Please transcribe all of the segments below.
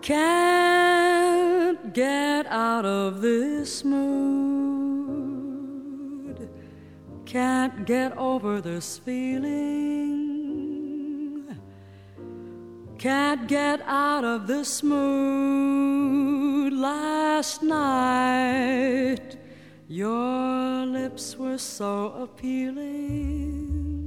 Can't get out of this mood. Can't get over this feeling. Can't get out of this mood. Last night your lips were so appealing.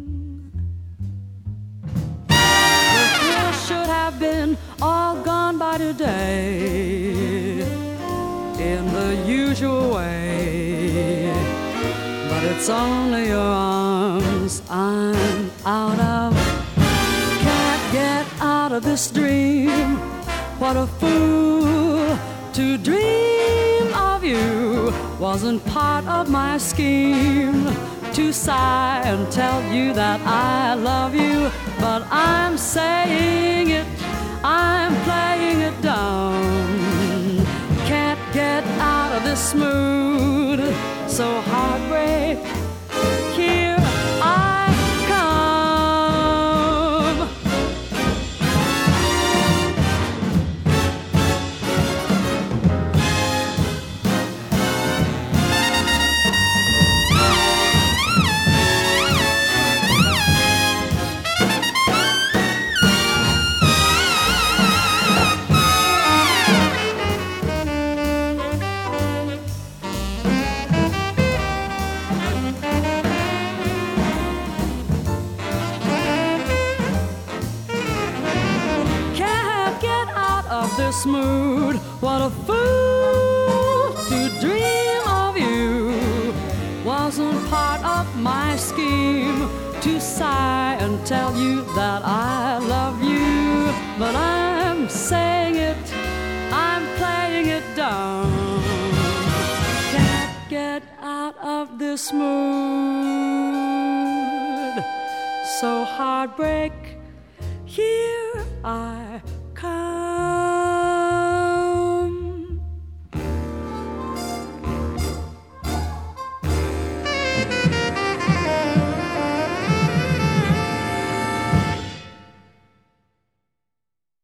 Should have been all gone by today in the usual way, but it's only your arms I'm out of. Can't get out of this dream. What a fool to dream of you. Wasn't part of my scheme to sigh and tell you that I love you, but I'm saying it, I'm playing it down. Can't get out of this mood, so heartbreak, here I come. This mood, what a fool to dream of you. Wasn't part of my scheme to sigh and tell you that I love you, but I'm saying it, I'm playing it down. Can't get out of this mood, so heartbreak, here I come.